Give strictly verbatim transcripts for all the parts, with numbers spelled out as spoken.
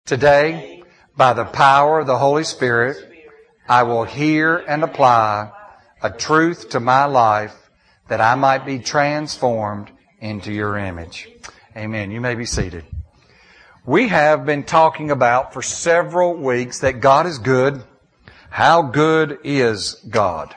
Today, by the power of the Holy Spirit, I will hear and apply a truth to my life that I might be transformed into your image. Amen. You may be seated. We have been talking about for several weeks that God is good. How good is God?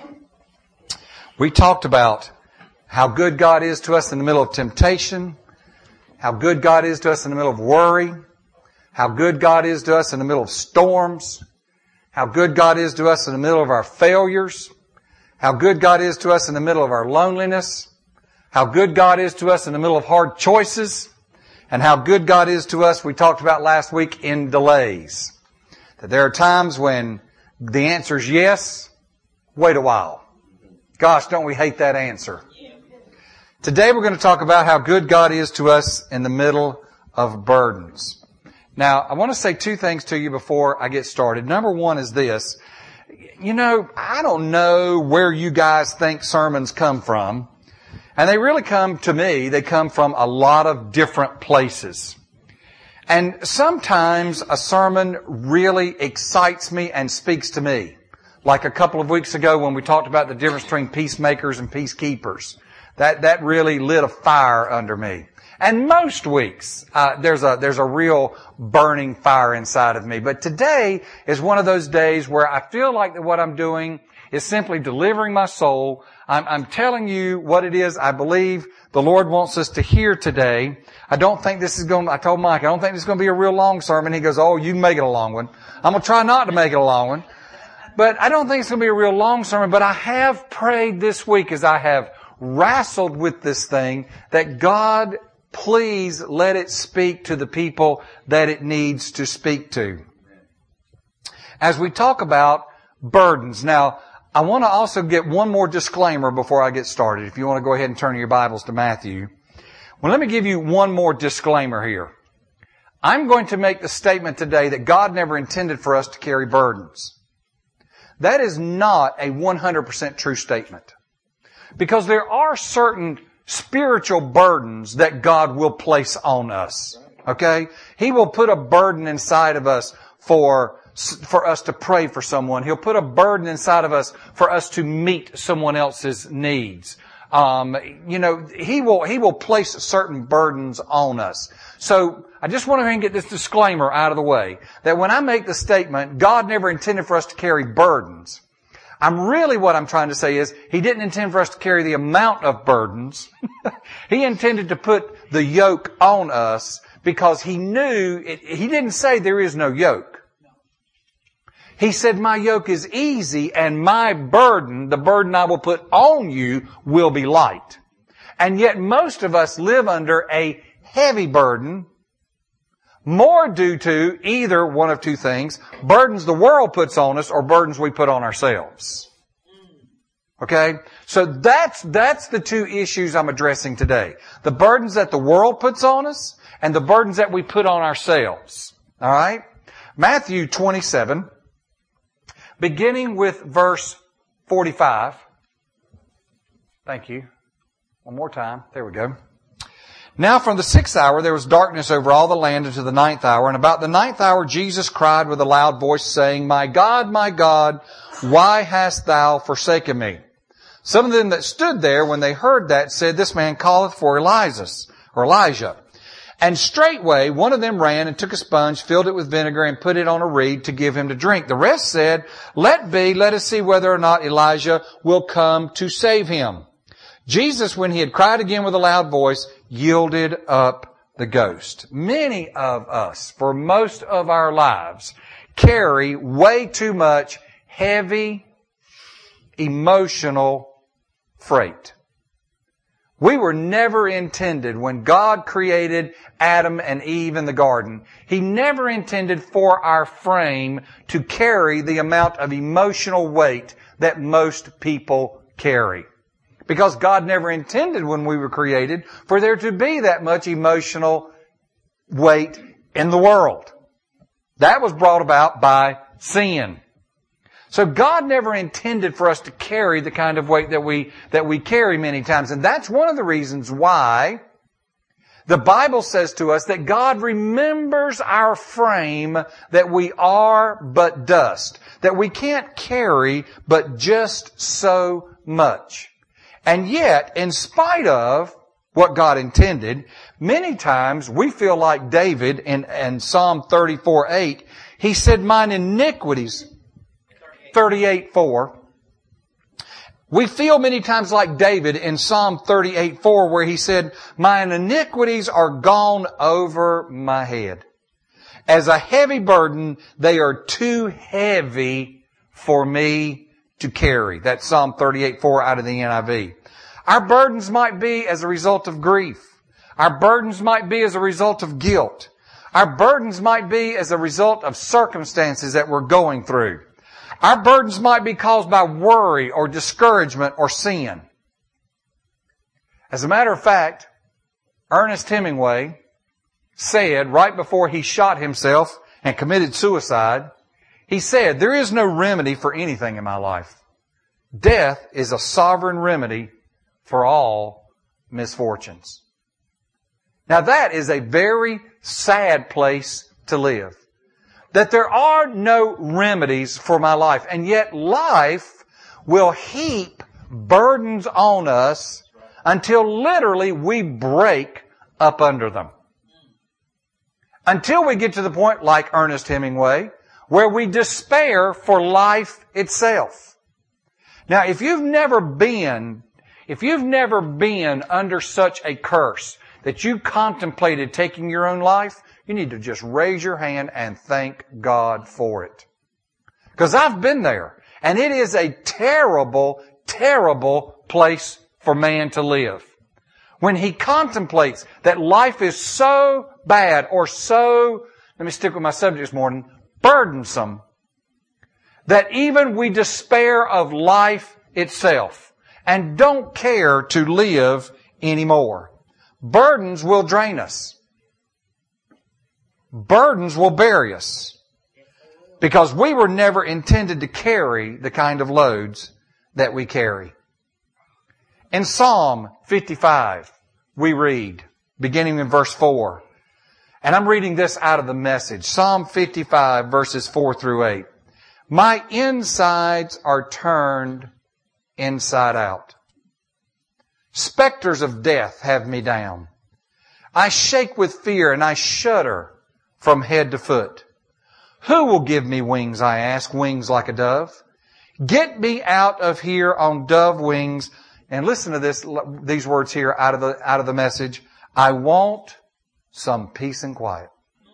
We talked about how good God is to us in the middle of temptation, how good God is to us in the middle of worry, how good God is to us in the middle of storms, how good God is to us in the middle of our failures, how good God is to us in the middle of our loneliness, how good God is to us in the middle of hard choices, and how good God is to us, we talked about last week, in delays. That there are times when the answer is yes, wait a while. Gosh, don't we hate that answer? Today we're going to talk about how good God is to us in the middle of burdens. Now, I want to say two things to you before I get started. Number one is this. You know, I don't know where you guys think sermons come from. And they really come, to me, they come from a lot of different places. And sometimes a sermon really excites me and speaks to me. Like a couple of weeks ago when we talked about the difference between peacemakers and peacekeepers. That, that really lit a fire under me. And most weeks, uh, there's a, there's a real burning fire inside of me. But today is one of those days where I feel like that what I'm doing is simply delivering my soul. I'm, I'm telling you what it is I believe the Lord wants us to hear today. I don't think this is going, I told Mike, I don't think this is going to be a real long sermon. He goes, oh, you can make it a long one. I'm going to try not to make it a long one. But I don't think it's going to be a real long sermon. But I have prayed this week as I have wrestled with this thing that God, please let it speak to the people that it needs to speak to. As we talk about burdens. Now, I want to also get one more disclaimer before I get started. If you want to go ahead and turn your Bibles to Matthew. Well, let me give you one more disclaimer here. I'm going to make the statement today that God never intended for us to carry burdens. That is not a one hundred percent true statement. Because there are certain spiritual burdens that God will place on us. Okay? He will put a burden inside of us for, for us to pray for someone. He'll put a burden inside of us for us to meet someone else's needs. Um, you know, He will, He will place certain burdens on us. So, I just want to get this disclaimer out of the way. That when I make the statement, God never intended for us to carry burdens. I'm really what I'm trying to say is, He didn't intend for us to carry the amount of burdens. He intended to put the yoke on us because He knew, it, He didn't say there is no yoke. He said, my yoke is easy and my burden, the burden I will put on you, will be light. And yet most of us live under a heavy burden, more due to either one of two things, burdens the world puts on us or burdens we put on ourselves. Okay? So that's, that's the two issues I'm addressing today. The burdens that the world puts on us and the burdens that we put on ourselves. Alright? Matthew twenty-seven, beginning with verse forty-five. Thank you. One more time. There we go. Now from the sixth hour there was darkness over all the land unto the ninth hour. And about the ninth hour Jesus cried with a loud voice, saying, My God, my God, why hast thou forsaken me? Some of them that stood there, when they heard that, said, This man calleth for Elias, or Elijah. And straightway one of them ran and took a sponge, filled it with vinegar, and put it on a reed to give him to drink. The rest said, Let be, let us see whether or not Elijah will come to save him. Jesus, when he had cried again with a loud voice, yielded up the ghost. Many of us, for most of our lives, carry way too much heavy, emotional freight. We were never intended, when God created Adam and Eve in the garden, He never intended for our frame to carry the amount of emotional weight that most people carry. Because God never intended when we were created for there to be that much emotional weight in the world. That was brought about by sin. So God never intended for us to carry the kind of weight that we, that we carry many times. And that's one of the reasons why The Bible says to us that God remembers our frame, that we are but dust, that we can't carry but just so much. And yet, in spite of what God intended, many times we feel like David in, in Psalm thirty-four eight. He said, mine iniquities, thirty-eight four. We feel many times like David in Psalm thirty-eight four, where he said, mine iniquities are gone over my head. As a heavy burden, they are too heavy for me to carry. That's Psalm thirty-eight four out of the N I V. Our burdens might be as a result of grief. Our burdens might be as a result of guilt. Our burdens might be as a result of circumstances that we're going through. Our burdens might be caused by worry or discouragement or sin. As a matter of fact, Ernest Hemingway said right before he shot himself and committed suicide, he said, there is no remedy for anything in my life. Death is a sovereign remedy for all misfortunes. Now that is a very sad place to live. That there are no remedies for my life. And yet life will heap burdens on us until literally we break up under them. Until we get to the point, like Ernest Hemingway, where we despair for life itself. Now, if you've never been, if you've never been under such a curse that you contemplated taking your own life, you need to just raise your hand and thank God for it. Because I've been there. And it is a terrible, terrible place for man to live. When he contemplates that life is so bad or so, let me stick with my subject this morning, burdensome, that even we despair of life itself and don't care to live anymore. Burdens will drain us. Burdens will bury us because we were never intended to carry the kind of loads that we carry. In Psalm fifty-five, we read, beginning in verse four, and I'm reading this out of the Message, Psalm fifty-five, verses four through eight. My insides are turned inside out. Specters of death have me down. I shake with fear and I shudder from head to foot. Who will give me wings, I ask, wings like a dove? Get me out of here on dove wings. And listen to this, these words here out of the, out of the Message. I want some peace and quiet.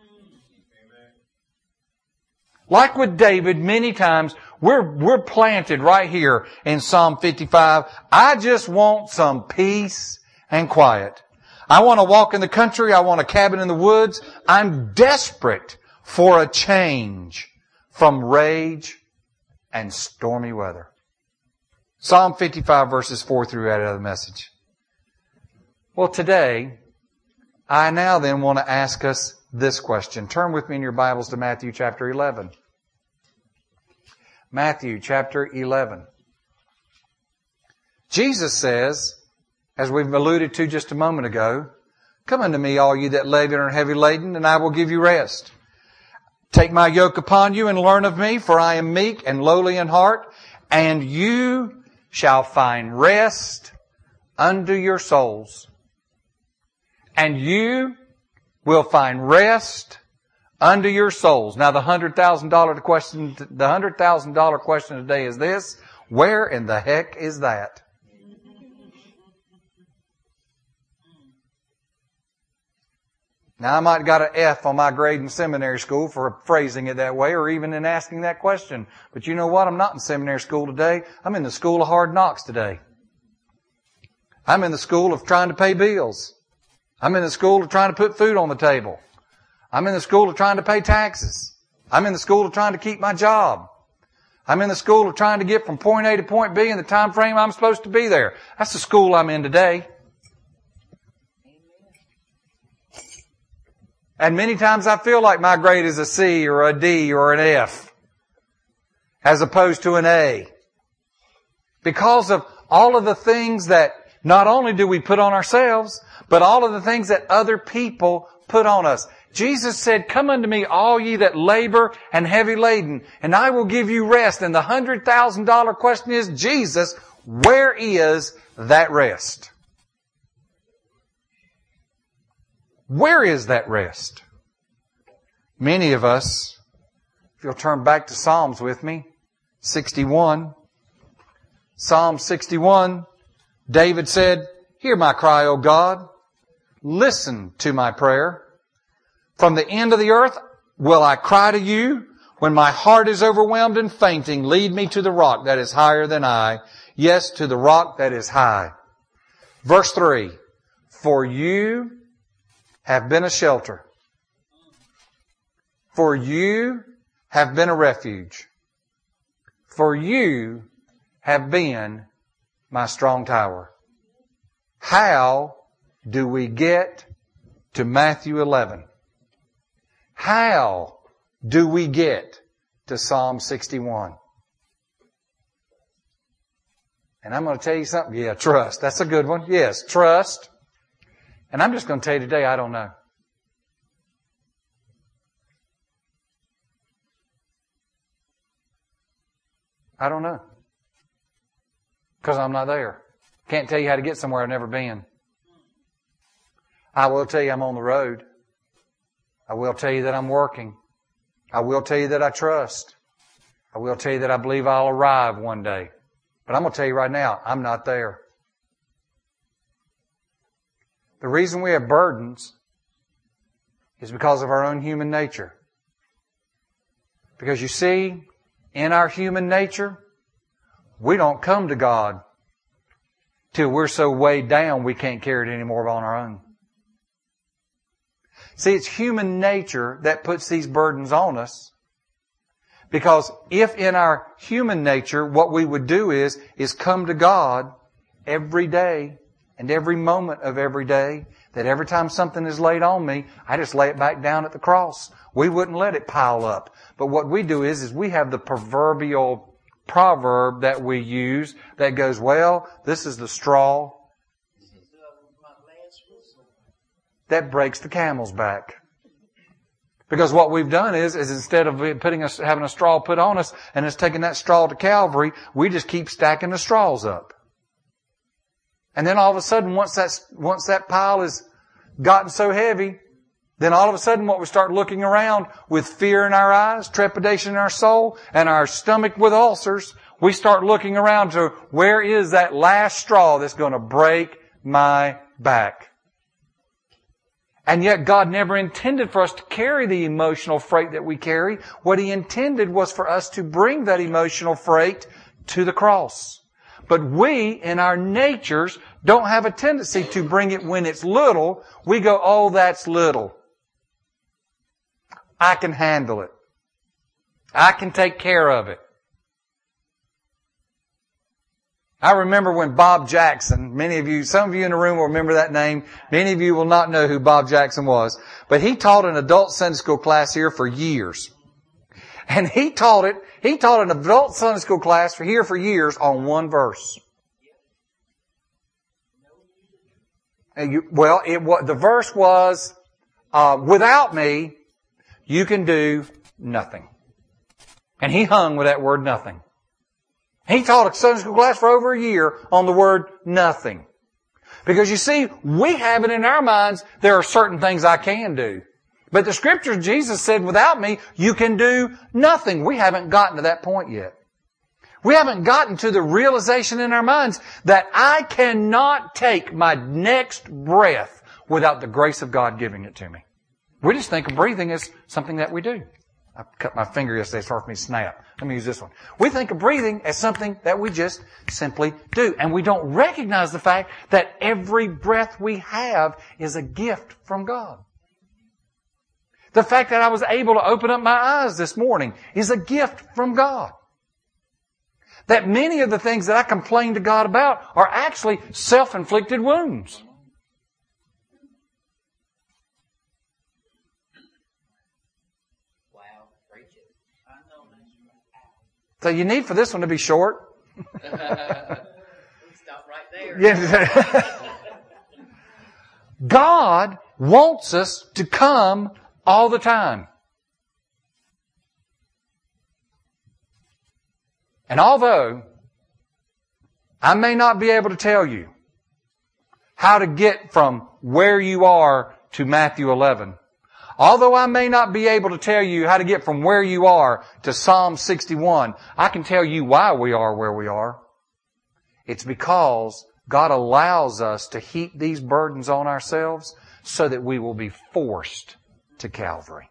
Like with David, many times we're, we're planted right here in Psalm fifty-five. I just want some peace and quiet. I want to walk in the country. I want a cabin in the woods. I'm desperate for a change from rage and stormy weather. Psalm fifty-five verses four through eight out of the Message. Well, today, I now then want to ask us this question. Turn with me in your Bibles to Matthew chapter eleven. Matthew chapter eleven. Jesus says, as we've alluded to just a moment ago, come unto me, all you that labor and are heavy laden, and I will give you rest. Take my yoke upon you and learn of me, for I am meek and lowly in heart, and you shall find rest unto your souls. And you will find rest unto your souls. Now the hundred thousand dollar question, the hundred thousand dollar question today is this: where in the heck is that? Now I might have got an F on my grade in seminary school for phrasing it that way, or even in asking that question. But you know what? I'm not in seminary school today. I'm in the school of hard knocks today. I'm in the school of trying to pay bills. I'm in the school of trying to put food on the table. I'm in the school of trying to pay taxes. I'm in the school of trying to keep my job. I'm in the school of trying to get from point A to point B in the time frame I'm supposed to be there. That's the school I'm in today. And many times I feel like my grade is a C or a D or an F as opposed to an A. Because of all of the things that Not only do we put on ourselves, but all of the things that other people put on us. Jesus said, come unto me, all ye that labor and heavy laden, and I will give you rest. And the hundred thousand dollar question is, Jesus, where is that rest? Where is that rest? Many of us, if you'll turn back to Psalms with me, sixty-one. Psalm sixty-one, David said, hear my cry, O God. Listen to my prayer. From the end of the earth will I cry to you. When my heart is overwhelmed and fainting, lead me to the rock that is higher than I. Yes, to the rock that is high. Verse three, for you have been a shelter. For you have been a refuge. For you have been my strong tower. How do we get to Matthew eleven? How do we get to Psalm sixty-one? And I'm going to tell you something. Yeah, trust. That's a good one. Yes, trust. And I'm just going to tell you today, I don't know. I don't know. Because I'm not there. Can't tell you how to get somewhere I've never been. I will tell you I'm on the road. I will tell you that I'm working. I will tell you that I trust. I will tell you that I believe I'll arrive one day. But I'm going to tell you right now, I'm not there. The reason we have burdens is because of our own human nature. Because you see, in our human nature, we don't come to God till we're so weighed down we can't carry it anymore on our own. See, it's human nature that puts these burdens on us. Because if in our human nature what we would do is, is come to God every day and every moment of every day, that every time something is laid on me, I just lay it back down at the cross. We wouldn't let it pile up. But what we do is, is we have the proverbial proverb that we use that goes, well, this is the straw that breaks the camel's back. Because what we've done is, is instead of putting us, having a straw put on us and us taking that straw to Calvary, we just keep stacking the straws up. And then all of a sudden, once that, once that pile has gotten so heavy, then all of a sudden what we start looking around with fear in our eyes, trepidation in our soul, and our stomach with ulcers, we start looking around to where is that last straw that's going to break my back. And yet God never intended for us to carry the emotional freight that we carry. What He intended was for us to bring that emotional freight to the cross. But we, in our natures, don't have a tendency to bring it when it's little. We go, oh, that's little. I can handle it. I can take care of it. I remember when Bob Jackson, many of you, some of you in the room will remember that name. Many of you will not know who Bob Jackson was. But he taught an adult Sunday school class here for years. And he taught it, he taught an adult Sunday school class for here for years on one verse. And you, well, it was, the verse was, uh, without me, you can do nothing. And he hung with that word nothing. He taught a Sunday school class for over a year on the word nothing. Because you see, we have it in our minds, there are certain things I can do. But the Scripture, Jesus said, without me, you can do nothing. We haven't gotten to that point yet. We haven't gotten to the realization in our minds that I cannot take my next breath without the grace of God giving it to me. We just think of breathing as something that we do. I cut my finger yesterday, it's hard for me to snap. Let me use this one. We think of breathing as something that we just simply do. And we don't recognize the fact that every breath we have is a gift from God. The fact that I was able to open up my eyes this morning is a gift from God. That many of the things that I complain to God about are actually self-inflicted wounds. So you need for this one to be short. Stop right Yes. God wants us to come all the time. And although I may not be able to tell you how to get from where you are to Matthew eleven, although I may not be able to tell you how to get from where you are to Psalm sixty-one, I can tell you why we are where we are. It's because God allows us to heap these burdens on ourselves so that we will be forced to Calvary.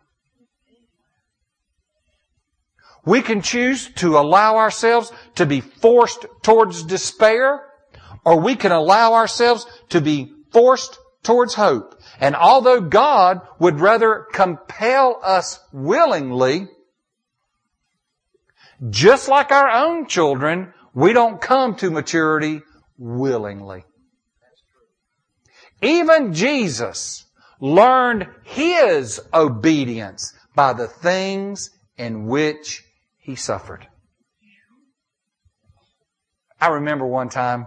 We can choose to allow ourselves to be forced towards despair, or we can allow ourselves to be forced towards hope. And although God would rather compel us willingly, just like our own children, we don't come to maturity willingly. Even Jesus learned His obedience by the things in which He suffered. I remember one time,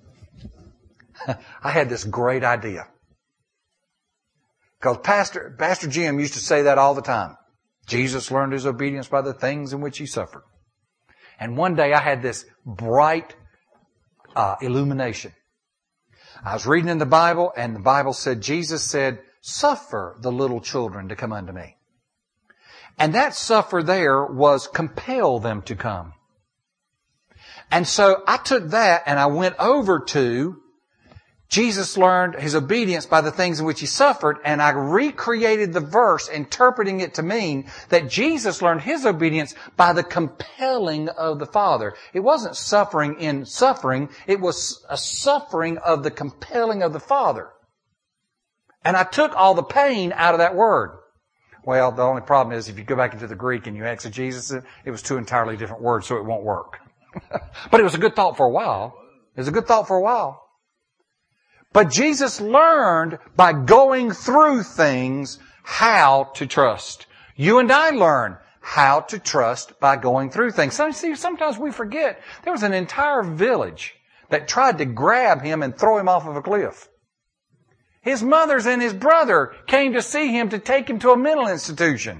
I had this great idea. Because Pastor, Pastor Jim used to say that all the time. Jesus learned His obedience by the things in which He suffered. And one day I had this bright uh, illumination. I was reading in the Bible, and the Bible said, Jesus said, "Suffer the little children to come unto me." And that suffer there was compel them to come. And so I took that and I went over to Jesus learned His obedience by the things in which He suffered, and I recreated the verse, interpreting it to mean that Jesus learned His obedience by the compelling of the Father. It wasn't suffering in suffering, it was a suffering of the compelling of the Father. And I took all the pain out of that word. Well, the only problem is if you go back into the Greek and you exegesis it, it was two entirely different words, so it won't work. But it was a good thought for a while. It was a good thought for a while. But Jesus learned by going through things how to trust. You and I learn how to trust by going through things. Sometimes we forget there was an entire village that tried to grab Him and throw Him off of a cliff. His mothers and his brother came to see Him to take Him to a mental institution.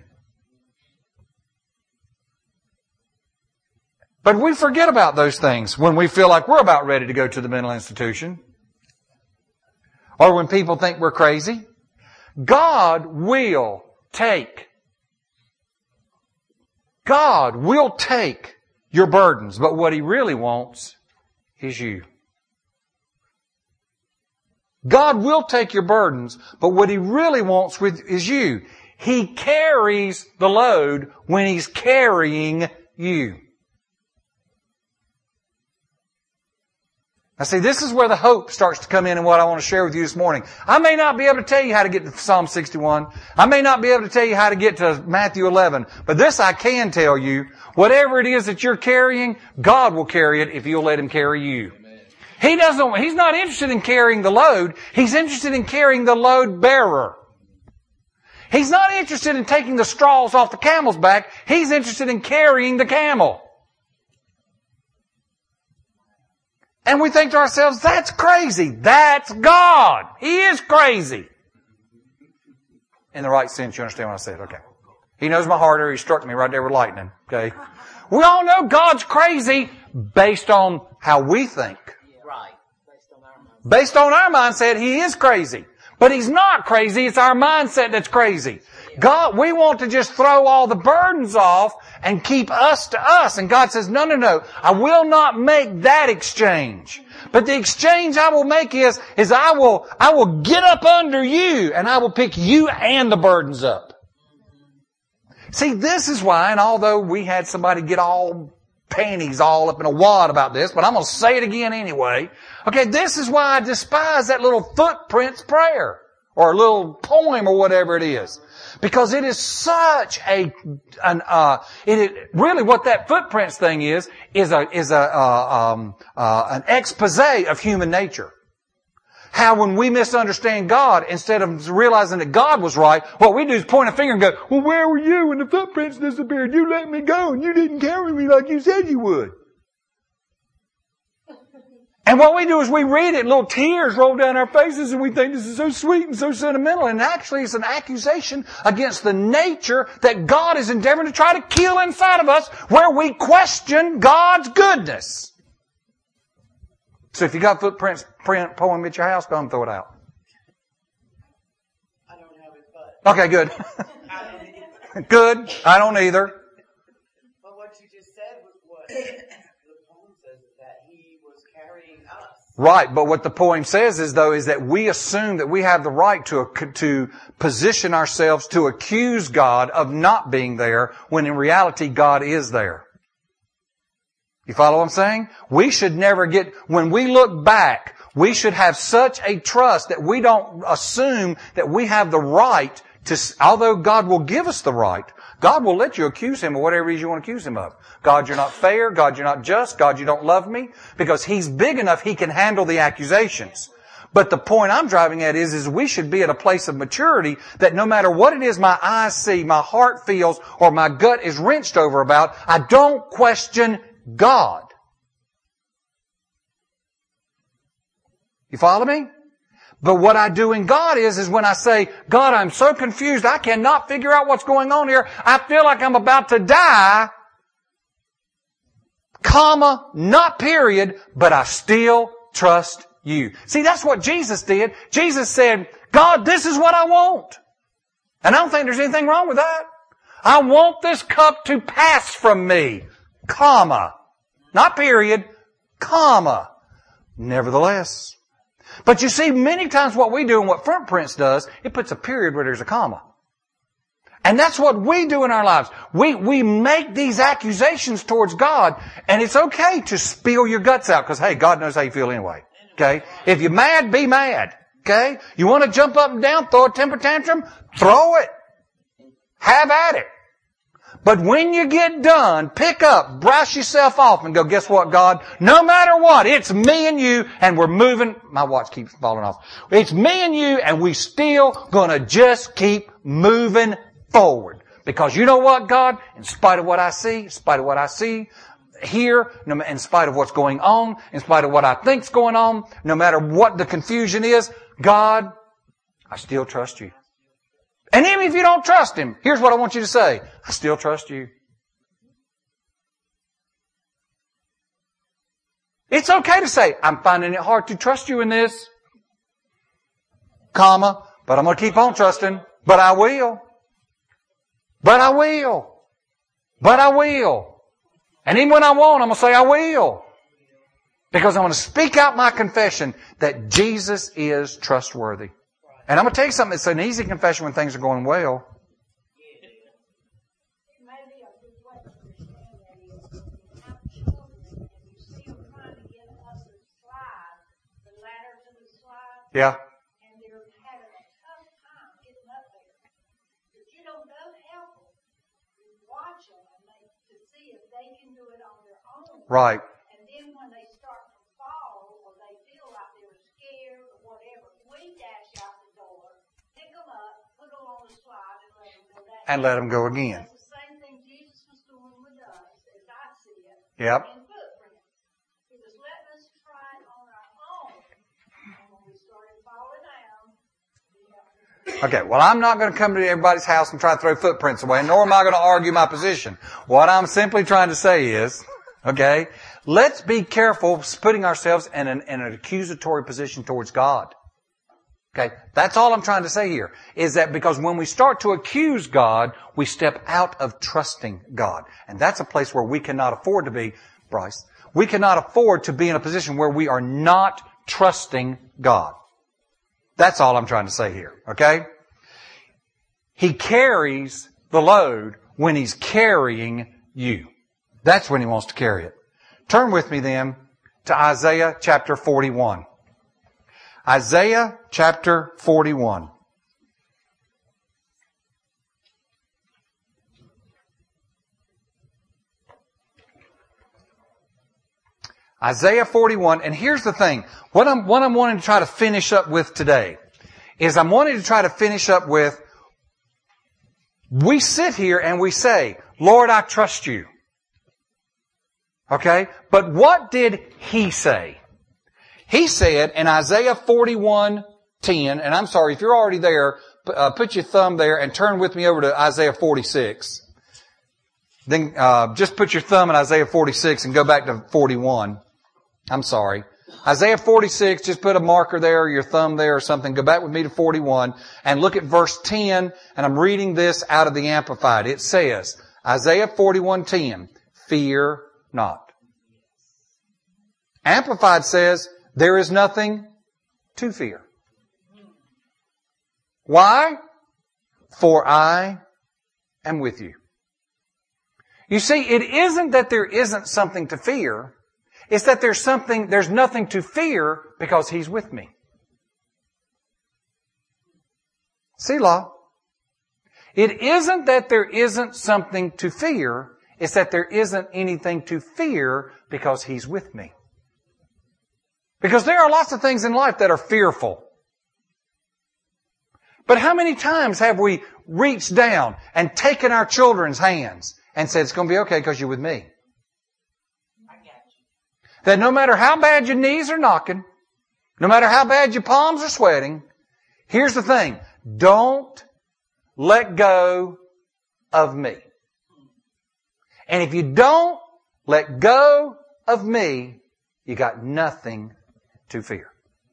But we forget about those things when we feel like we're about ready to go to the mental institution. Or when people think we're crazy. God will take. God will take your burdens. But what He really wants is you. God will take your burdens, but what He really wants with is you. He carries the load when He's carrying you. Now see, this is where the hope starts to come in and what I want to share with you this morning. I may not be able to tell you how to get to Psalm sixty-one. I may not be able to tell you how to get to Matthew eleven. But this I can tell you. Whatever it is that you're carrying, God will carry it if you'll let Him carry you. He doesn't, He's not interested in carrying the load. He's interested in carrying the load bearer. He's not interested in taking the straws off the camel's back. He's interested in carrying the camel. And we think to ourselves, that's crazy. That's God. He is crazy. In the right sense, you understand what I said? Okay. He knows my heart, or He struck me right there with lightning. Okay. We all know God's crazy based on how we think. Right. Based on our mindset. Based on our mindset, He is crazy. But He's not crazy. It's our mindset that's crazy. God, we want to just throw all the burdens off and keep us to us. And God says, no, no, no. I will not make that exchange. But the exchange I will make is, is I will, I will get up under you and I will pick you and the burdens up. See, this is why, and although we had somebody get all panties all up in a wad about this, but I'm going to say it again anyway. Okay, this is why I despise that little footprints prayer or a little poem or whatever it is. Because it is such a, an, uh, it is, really what that footprints thing is, is a, is a, uh, um, uh, an expose of human nature. How when we misunderstand God, instead of realizing that God was right, what we do is point a finger and go, well, where were you when the footprints disappeared? You let me go and you didn't carry me like you said you would. And what we do is we read it, little tears roll down our faces, and we think this is so sweet and so sentimental. And actually it's an accusation against the nature that God is endeavoring to try to kill inside of us, where we question God's goodness. So if you got footprints print poem at your house, go and throw it out. I don't have it, but. Okay, good. Good. I don't either. But what you just said was what the poem says, that He was carrying us. Right, but what the poem says is, though, is that we assume that we have the right to to position ourselves to accuse God of not being there, when in reality God is there. You follow what I'm saying? We should never get, when we look back, we should have such a trust that we don't assume that we have the right to, although God will give us the right, God will let you accuse Him of whatever it is you want to accuse Him of. God, you're not fair. God, you're not just. God, you don't love me. Because He's big enough, He can handle the accusations. But the point I'm driving at is, is we should be at a place of maturity that no matter what it is my eyes see, my heart feels, or my gut is wrenched over about, I don't question God. You follow me? But what I do in God is, is when I say, God, I'm so confused, I cannot figure out what's going on here. I feel like I'm about to die, comma, not period, but I still trust you. See, that's what Jesus did. Jesus said, God, this is what I want. And I don't think there's anything wrong with that. I want this cup to pass from me, comma, not period, comma. Nevertheless. But you see, many times what we do and what Footprints does, it puts a period where there's a comma. And that's what we do in our lives. We, we make these accusations towards God, and it's okay to spill your guts out, because hey, God knows how you feel anyway. Okay? If you're mad, be mad. Okay? You want to jump up and down, throw a temper tantrum, throw it. Have at it. But when you get done, pick up, brush yourself off and go, guess what, God? No matter what, it's me and you, and we're moving. My watch keeps falling off. It's me and you, and we still gonna just keep moving forward. Because you know what, God? In spite of what I see, in spite of what I see here, in spite of what's going on, in spite of what I think's going on, no matter what the confusion is, God, I still trust you. And even if you don't trust Him, here's what I want you to say. I still trust you. It's okay to say, I'm finding it hard to trust you in this, comma, but I'm going to keep on trusting, but I will. But I will. But I will. And even when I won't, I'm going to say I will. Because I'm going to speak out my confession that Jesus is trustworthy. And I'm going to tell you something, it's an easy confession when things are going well. Yeah. And they're having a tough time getting up there. If you don't go help them, you watch them and they, to see if they can do it on their own. Right. And then when they start to fall or they feel like they're scared or whatever, we dash out the door, pick them up, put them on the slide and let them go down. And let them go again. That's the same thing Jesus was doing with us, as I see it. Yep. In Footprints. He was letting us try it on our own. Okay, well, I'm not going to come to everybody's house and try to throw footprints away, nor am I going to argue my position. What I'm simply trying to say is, okay, let's be careful putting ourselves in an, in an accusatory position towards God. Okay, that's all I'm trying to say here, is that because when we start to accuse God, we step out of trusting God. And that's a place where we cannot afford to be, Bryce. We cannot afford to be in a position where we are not trusting God. That's all I'm trying to say here, okay? He carries the load when He's carrying you. That's when He wants to carry it. Turn with me then to Isaiah chapter forty-one. Isaiah chapter forty-one. Isaiah forty-one, and here's the thing. What I'm, what I'm wanting to try to finish up with today is I'm wanting to try to finish up with, we sit here and we say, Lord, I trust you. Okay? But what did He say? He said in Isaiah forty-one ten, and I'm sorry, if you're already there, uh, put your thumb there and turn with me over to Isaiah forty-six. Then uh, just put your thumb in Isaiah forty-six and go back to forty-one. I'm sorry. Isaiah forty-six, just put a marker there or your thumb there or something. Go back with me to forty-one and look at verse ten, and I'm reading this out of the Amplified. It says, Isaiah forty-one ten, fear not. Amplified says, there is nothing to fear. Why? For I am with you. You see, it isn't that there isn't something to fear. It's that there's something, there's nothing to fear because He's with me. Selah. It isn't that there isn't something to fear. It's that there isn't anything to fear because He's with me. Because there are lots of things in life that are fearful. But how many times have we reached down and taken our children's hands and said, it's going to be okay because you're with me? I got you. That no matter how bad your knees are knocking, no matter how bad your palms are sweating, here's the thing. Don't let go of me. And if you don't let go of me, you got nothing to fear.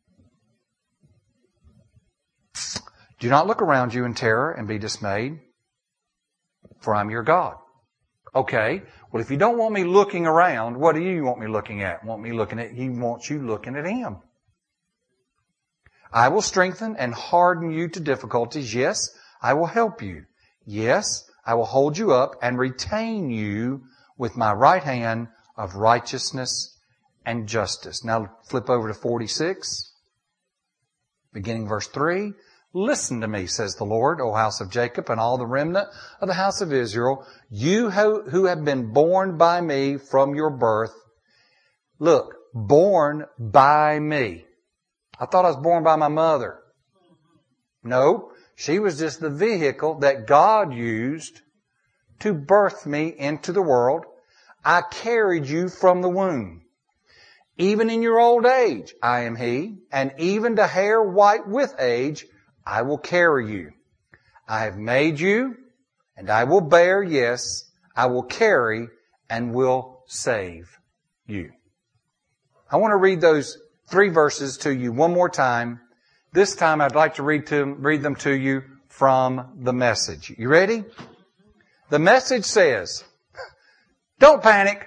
Do not look around you in terror and be dismayed, for I'm your God. Okay, well if you don't want me looking around, what do you want me looking at? Want me looking at, He wants you looking at Him. I will strengthen and harden you to difficulties. Yes, I will help you. Yes, I will hold you up and retain you with my right hand of righteousness and justice. Now flip over to forty-six, beginning verse three. Listen to me, says the Lord, O house of Jacob, and all the remnant of the house of Israel, you who have been born by me from your birth. Look, born by me. I thought I was born by my mother. No, she was just the vehicle that God used to birth me into the world. I carried you from the womb. Even in your old age, I am He, and even to hair white with age, I will carry you. I have made you, and I will bear, yes, I will carry and will save you. I want to read those three verses to you one more time. This time I'd like to read, to, read them to you from the Message. You ready? The Message says, don't panic.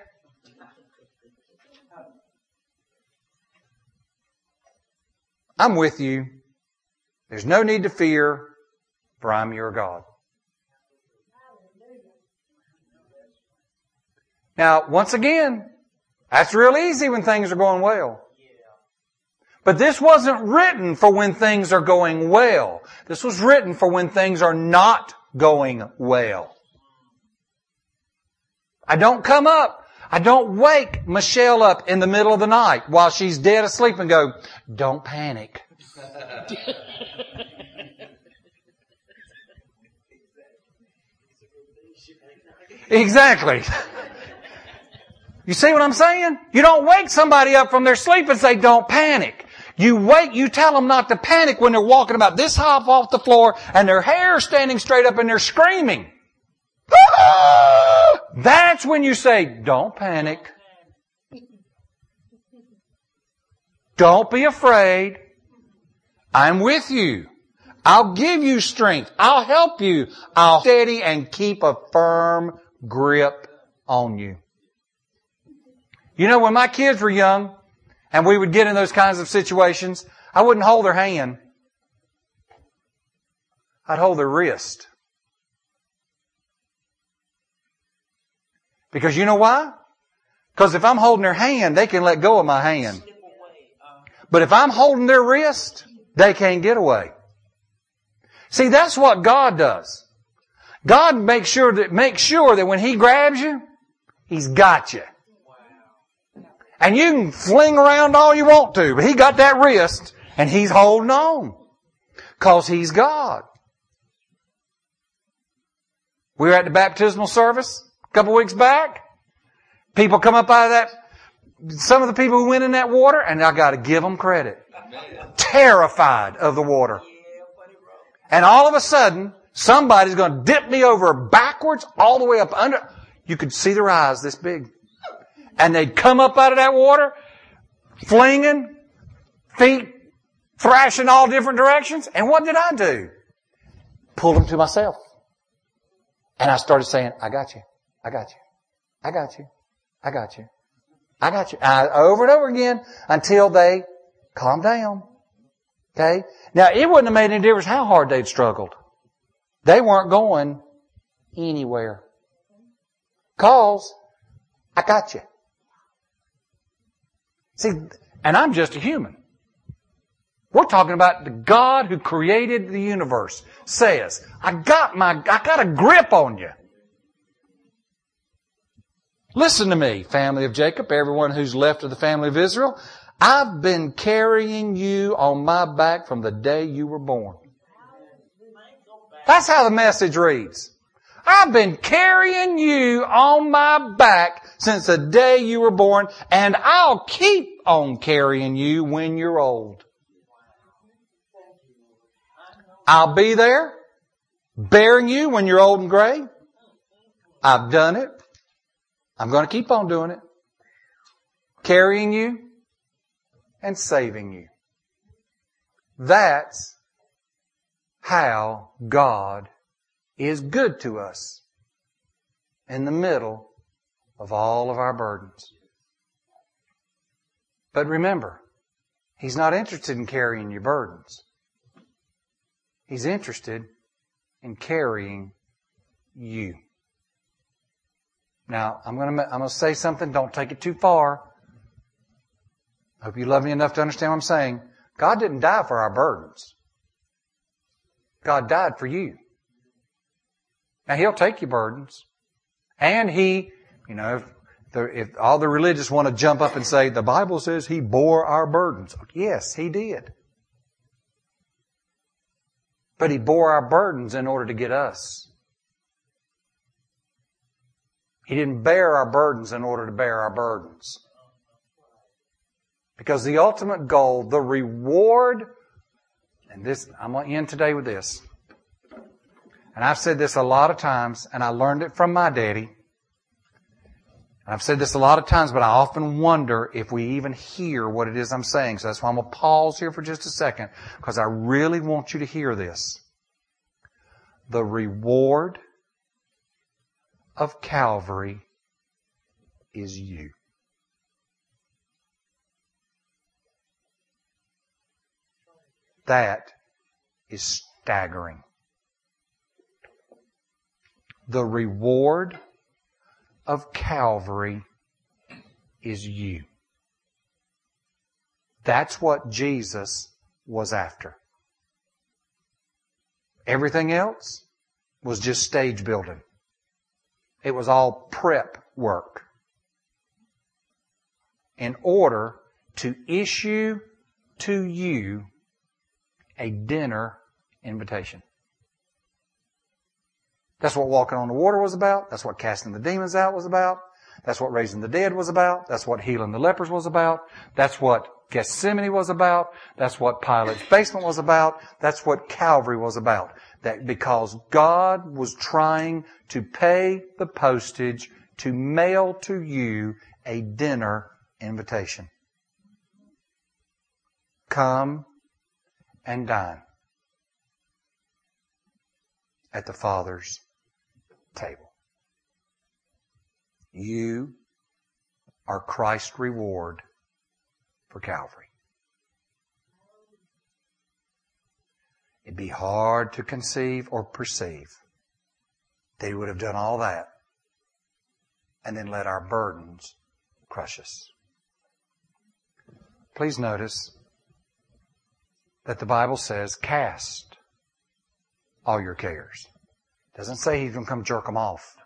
I'm with you. There's no need to fear, for I'm your God. Now, once again, that's real easy when things are going well. But this wasn't written for when things are going well. This was written for when things are not going well. I don't come up. I don't wake Michelle up in the middle of the night while she's dead asleep and go, don't panic. Exactly. You see what I'm saying? You don't wake somebody up from their sleep and say, don't panic. You wait, you tell them not to panic when they're walking about this hop off the floor and their hair is standing straight up and they're screaming. That's when you say, don't panic. Don't be afraid. I'm with you. I'll give you strength. I'll help you. I'll steady and keep a firm grip on you. You know, when my kids were young and we would get in those kinds of situations, I wouldn't hold their hand. I'd hold their wrist. Because you know why? Because if I'm holding their hand, they can let go of my hand. But if I'm holding their wrist, they can't get away. See, that's what God does. God makes sure that, makes sure that when He grabs you, He's got you. And you can fling around all you want to, but He got that wrist and He's holding on. Because He's God. We were at the baptismal service a couple weeks back. People come up out of that some of the people who went in that water, and I got to give them credit, terrified of the water. And all of a sudden, somebody's going to dip me over backwards all the way up under. You could see their eyes this big. And they'd come up out of that water, flinging, feet thrashing all different directions. And what did I do? Pulled them to myself. And I started saying, I got you. I got you. I got you. I got you. I got you. I, over and over again until they calmed down. Okay? Now, it wouldn't have made any difference how hard they'd struggled. They weren't going anywhere. Cause I got you. See, and I'm just a human. We're talking about the God who created the universe says, I got my, I got a grip on you. Listen to me, family of Jacob, everyone who's left of the family of Israel. I've been carrying you on my back from the day you were born. That's how the message reads. I've been carrying you on my back since the day you were born, and I'll keep on carrying you when you're old. I'll be there, bearing you when you're old and gray. I've done it. I'm going to keep on doing it. Carrying you and saving you. That's how God is good to us in the middle of all of our burdens. But remember, He's not interested in carrying your burdens. He's interested in carrying you. Now, I'm going to, I'm going to say something. Don't take it too far. I hope you love me enough to understand what I'm saying. God didn't die for our burdens. God died for you. Now, He'll take your burdens. And He, you know, if, the, if all the religious want to jump up and say, the Bible says He bore our burdens. Yes, He did. But He bore our burdens in order to get us. He didn't bear our burdens in order to bear our burdens. Because the ultimate goal, the reward, and this, I'm going to end today with this. And I've said this a lot of times, and I learned it from my daddy. And I've said this a lot of times, but I often wonder if we even hear what it is I'm saying. So that's why I'm going to pause here for just a second, because I really want you to hear this. The reward of Calvary is you. That is staggering. The reward of Calvary is you. That's what Jesus was after. Everything else was just stage building. It was all prep work in order to issue to you a dinner invitation. That's what walking on the water was about. That's what casting the demons out was about. That's what raising the dead was about. That's what healing the lepers was about. That's what Gethsemane was about. That's what Pilate's basement was about. That's what Calvary was about. That because God was trying to pay the postage to mail to you a dinner invitation. Come and dine at the Father's table. You are Christ's reward for Calvary. It'd be hard to conceive or perceive that He would have done all that and then let our burdens crush us. Please notice that the Bible says, cast all your cares. It doesn't say He's going to come jerk them off.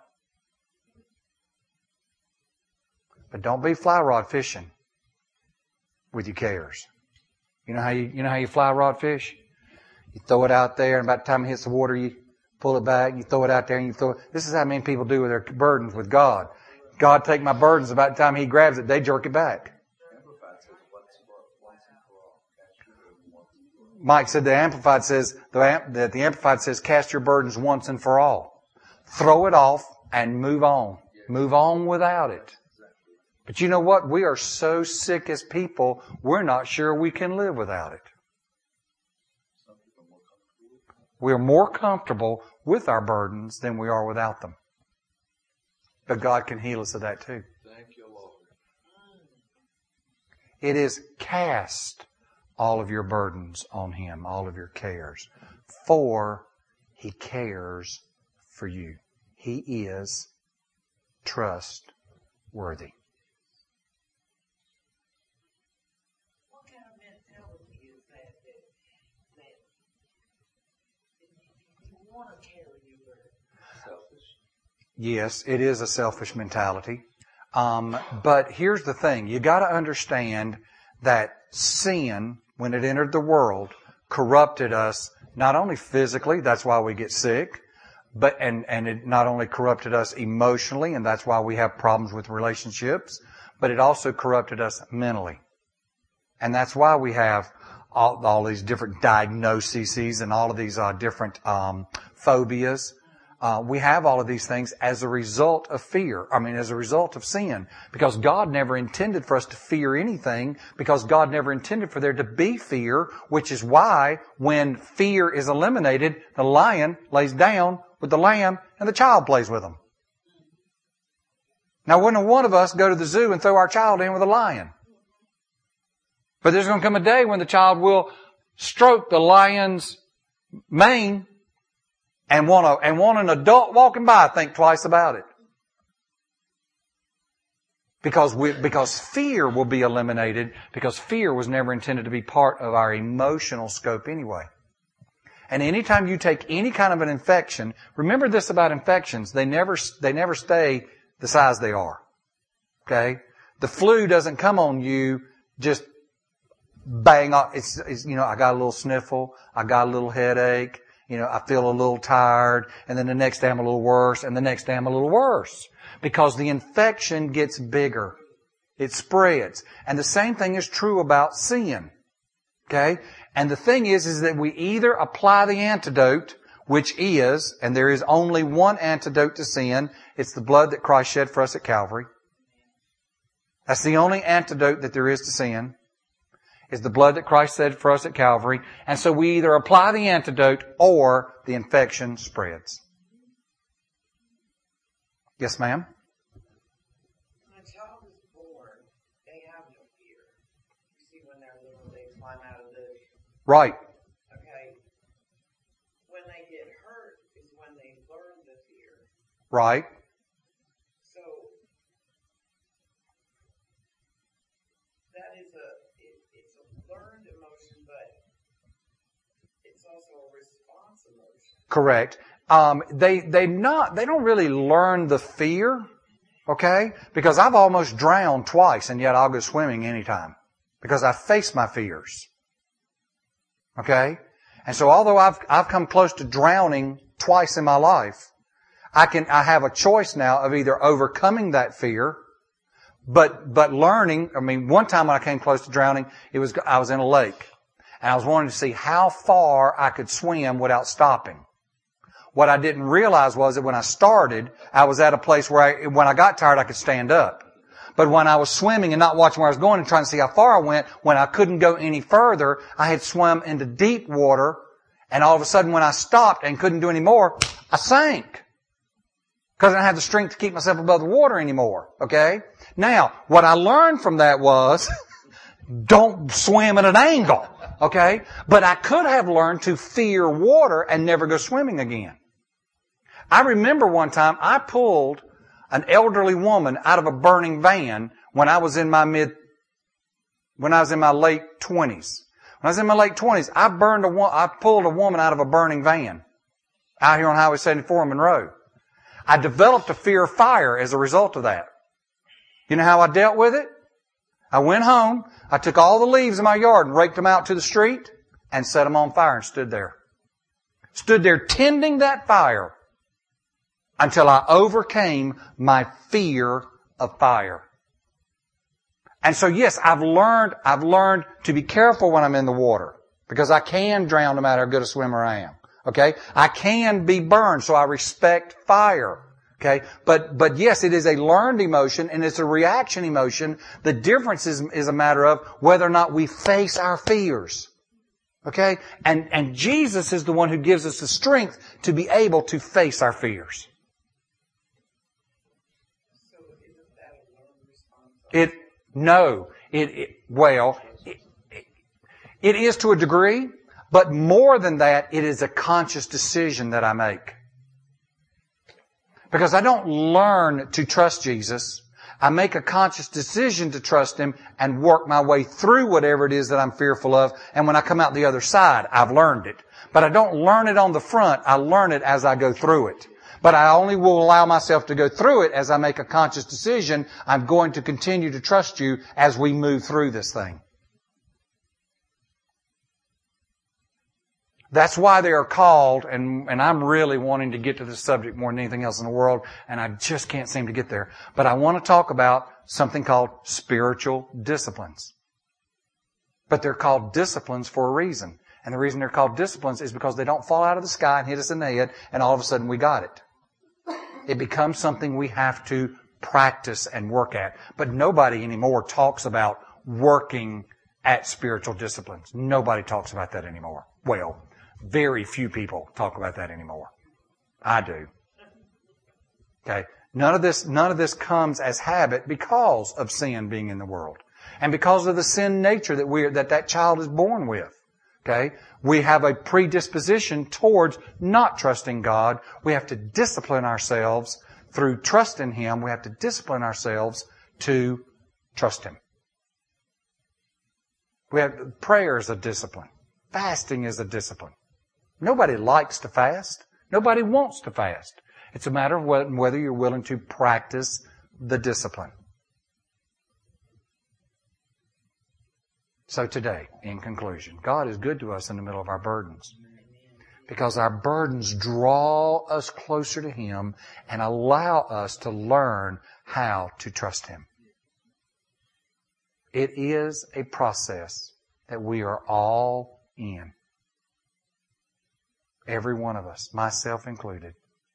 But don't be fly rod fishing with your cares. You know how you, you know how you fly rod fish? You throw it out there, and by the time it hits the water, you pull it back, you throw it out there, and you throw it. This is how many people do with their burdens with God. God, take my burdens. About the time He grabs it, they jerk it back. Mike said the Amplified says, that the Amplified says, cast your burdens once and for all. Throw it off and move on. Move on without it. But you know what? We are so sick as people, we're not sure we can live without it. We're more comfortable with our burdens than we are without them. But God can heal us of that too. Thank you, Lord. It is cast all of your burdens on Him, all of your cares. For He cares for you. He is trustworthy. What kind of mentality is that? That, that you want to carry your burden? Selfish. Yes, it is a selfish mentality. Um, but here's the thing. You got to understand that sin, when it entered the world, corrupted us not only physically, that's why we get sick, but and, and it not only corrupted us emotionally, and that's why we have problems with relationships, but it also corrupted us mentally. And that's why we have all, all these different diagnoses and all of these uh, different um, phobias. Uh, we have all of these things as a result of fear. I mean, as a result of sin. Because God never intended for us to fear anything. Because God never intended for there to be fear. Which is why when fear is eliminated, the lion lays down with the lamb and the child plays with them. Now, wouldn't one of us go to the zoo and throw our child in with a lion? But there's going to come a day when the child will stroke the lion's mane and want a, and want an adult walking by think twice about it. Because we, because fear will be eliminated, because fear was never intended to be part of our emotional scope anyway. And anytime you take any kind of an infection, remember this about infections, they never, they never stay the size they are. Okay? The flu doesn't come on you just bang off. It's, it's, you know, I got a little sniffle, I got a little headache, you know, I feel a little tired, and then the next day I'm a little worse, and the next day I'm a little worse. Because the infection gets bigger. It spreads. And the same thing is true about sin. Okay? And the thing is, is that we either apply the antidote, which is, and there is only one antidote to sin, it's the blood that Christ shed for us at Calvary. That's the only antidote that there is to sin, is the blood that Christ shed for us at Calvary. And so we either apply the antidote or the infection spreads. Yes, ma'am? When a child is born, they have no fear. You see, when they're little, they climb out of the... Right. Okay. When they get hurt is when they learn the fear. Right. So, that is a, it, it's a learned emotion, but it's also a response emotion. Correct. Um, they, they not, they don't really learn the fear, okay? Because I've almost drowned twice and yet I'll go swimming anytime. Because I face my fears. Okay? And so although I've, I've come close to drowning twice in my life, I can, I have a choice now of either overcoming that fear, but, but learning, I mean, one time when I came close to drowning, it was, I was in a lake. And I was wanting to see how far I could swim without stopping. What I didn't realize was that when I started, I was at a place where I, when I got tired, I could stand up. But when I was swimming and not watching where I was going and trying to see how far I went, when I couldn't go any further, I had swum into deep water. And all of a sudden, when I stopped and couldn't do any more, I sank. Because I didn't have the strength to keep myself above the water anymore. Okay? Now, what I learned from that was, don't swim at an angle. Okay? But I could have learned to fear water and never go swimming again. I remember one time I pulled an elderly woman out of a burning van when I was in my mid, when I was in my late twenties. When I was in my late twenties, I burned a, I pulled a woman out of a burning van out here on Highway seventy-four in Monroe. I developed a fear of fire as a result of that. You know how I dealt with it? I went home, I took all the leaves in my yard and raked them out to the street and set them on fire and stood there. Stood there tending that fire until I overcame my fear of fire. And so yes, I've learned, I've learned to be careful when I'm in the water. Because I can drown no matter how good a swimmer I am. Okay? I can be burned, so I respect fire. Okay? But, but yes, it is a learned emotion and it's a reaction emotion. The difference is, is a matter of whether or not we face our fears. Okay? And, and Jesus is the one who gives us the strength to be able to face our fears. So isn't that a learned response? It, no. It, it well, it, it, it is to a degree, but more than that, it is a conscious decision that I make. Because I don't learn to trust Jesus. I make a conscious decision to trust Him and work my way through whatever it is that I'm fearful of. And when I come out the other side, I've learned it. But I don't learn it on the front. I learn it as I go through it. But I only will allow myself to go through it as I make a conscious decision. I'm going to continue to trust You as we move through this thing. That's why they are called, and, and I'm really wanting to get to this subject more than anything else in the world, and I just can't seem to get there. But I want to talk about something called spiritual disciplines. But they're called disciplines for a reason. And the reason they're called disciplines is because they don't fall out of the sky and hit us in the head, and all of a sudden we got it. It becomes something we have to practice and work at. But nobody anymore talks about working at spiritual disciplines. Nobody talks about that anymore. Well, very few people talk about that anymore. I do. Okay. None of this, none of this comes as habit because of sin being in the world. And because of the sin nature that we, that that child is born with. Okay. We have a predisposition towards not trusting God. We have to discipline ourselves through trust in Him. We have to discipline ourselves to trust Him. We have, prayer is a discipline. Fasting is a discipline. Nobody likes to fast. Nobody wants to fast. It's a matter of whether you're willing to practice the discipline. So today, in conclusion, God is good to us in the middle of our burdens. Because our burdens draw us closer to Him and allow us to learn how to trust Him. It is a process that we are all in. Every one of us, myself included.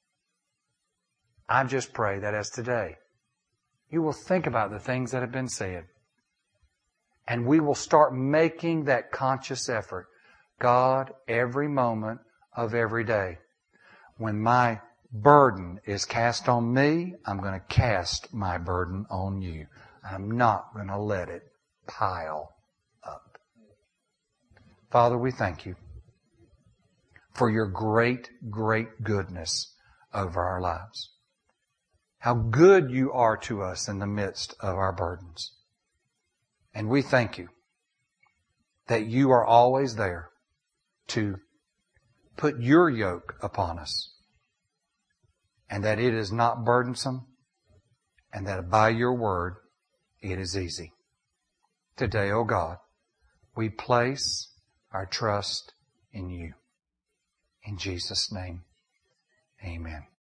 I just pray that as today, you will think about the things that have been said. And we will start making that conscious effort. God, every moment of every day, when my burden is cast on me, I'm going to cast my burden on You. I'm not going to let it pile up. Father, we thank You for Your great, great goodness over our lives. How good You are to us in the midst of our burdens. And we thank You that You are always there to put Your yoke upon us. And that it is not burdensome. And that by Your word, it is easy. Today, O God, we place our trust in You. In Jesus' name, amen.